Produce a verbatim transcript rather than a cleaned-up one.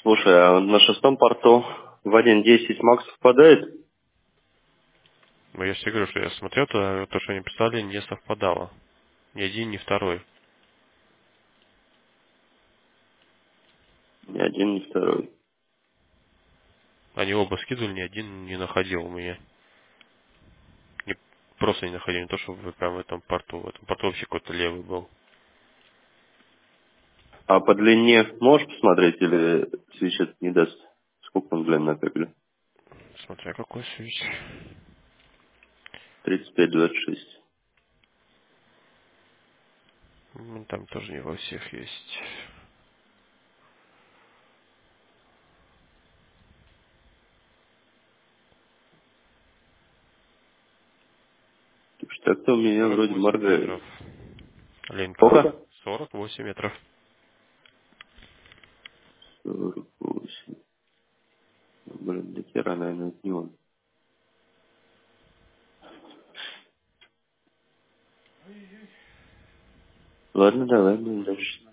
Слушай, а на шестом порту в один десять Макс совпадает? Ну, я же тебе говорю, что я смотрел, то, то, что они писали, не совпадало. Ни один, ни второй. Ни один, ни второй. Они оба скидывали, ни один не находил у меня. Не, просто не находил, не то, что вы прям в этом порту. В этом порту вообще какой-то левый был. А по длине можешь посмотреть или свечет не даст? Сколько он длинная кабеля? Смотря какой свич. тридцать пять двадцать шесть. М, Там тоже не во всех есть. Потому что так-то у меня сорок вроде восемь метров. моргает. Ленка. Сколько? сорок восемь метров. сорок восемь. Блин, до хера, наверное, это не он. Ладно, давай, будем дальше.